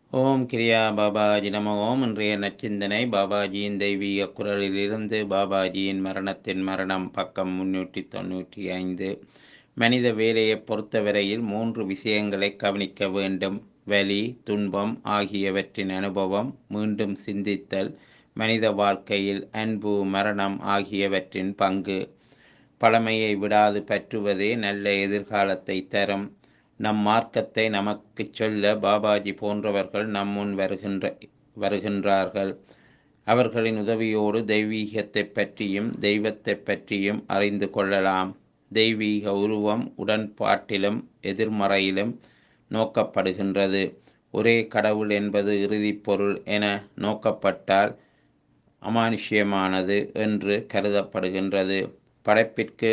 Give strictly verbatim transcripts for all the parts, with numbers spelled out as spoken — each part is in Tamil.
ஓம் கிரியா பாபாஜி நம ஓம். இன்றைய நச்சிந்தனை பாபாஜியின் தெய்வீக குரலிலிருந்து. பாபாஜியின் மரணத்தின் மரணம், பக்கம் முன்னூற்றி தொன்னூற்றி ஐந்து. மனித வேலையை பொறுத்தவரையில் மூன்று விஷயங்களை கவனிக்க வேண்டும்: வலி, துன்பம் ஆகியவற்றின் அனுபவம், மீண்டும் சிந்தித்தல், மனித வாழ்க்கையில் அன்பு, மரணம் ஆகியவற்றின் பங்கு. பழமையை விடாது பற்றுவதே நல்ல எதிர்காலத்தை தரும். நம் மார்க்கத்தை நமக்கு சொல்ல பாபாஜி போன்றவர்கள் நம்முன் வருகின்ற வருகின்றார்கள். அவர்களின் உதவியோடு தெய்வீகத்தை பற்றியும் தெய்வத்தை பற்றியும் அறிந்து கொள்ளலாம். தெய்வீக உருவம் உடன்பாட்டிலும் எதிர்மறையிலும் நோக்கப்படுகின்றது. ஒரே கடவுள் என்பது இறுதி பொருள் என நோக்கப்பட்டால் அமானுஷ்யமானது என்று கருதப்படுகின்றது. படைப்பிற்கு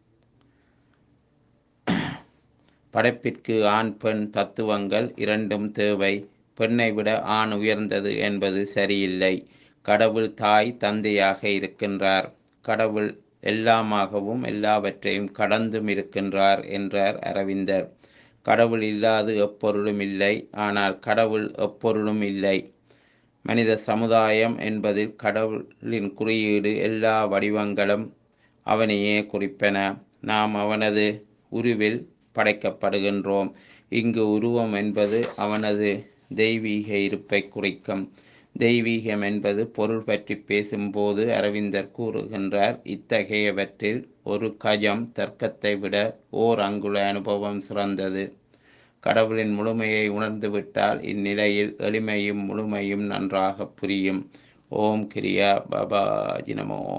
படைப்பிற்கு ஆண் பெண் தத்துவங்கள் இரண்டும் தேவை. பெண்ணை விட ஆண் உயர்ந்தது என்பது சரியில்லை. கடவுள் தாய் தந்தையாக இருக்கின்றார். கடவுள் எல்லாமாகவும் எல்லாவற்றையும் கடந்தும் இருக்கின்றார் என்றார் அரவிந்தர். கடவுள் இல்லாது எப்பொருளும் இல்லை, ஆனால் கடவுள் எப்பொருளும் இல்லை. மனித சமுதாயம் என்பதில் கடவுளின் குறியீடு எல்லா வடிவங்களும் அவனையே குறிப்பன. நாம் அவனது உருவில் படைக்கப்படுகின்றோம். இங்கு உருவம் என்பது அவனது தெய்வீக இருப்பை குறிக்கும். தெய்வீகம் என்பது பொருள் பற்றி பேசும்போது அரவிந்தர் கூறுகின்றார், இத்தகையவற்றில் ஒரு கஜம் தர்க்கத்தை விட ஓர் அங்குல அனுபவம் சிறந்தது. கடவுளின் முழுமையை உணர்ந்துவிட்டால் இந்நிலையில் எளிமையும் முழுமையும் நன்றாக புரியும். ஓம் கிரியா பாபாஜி நமோ.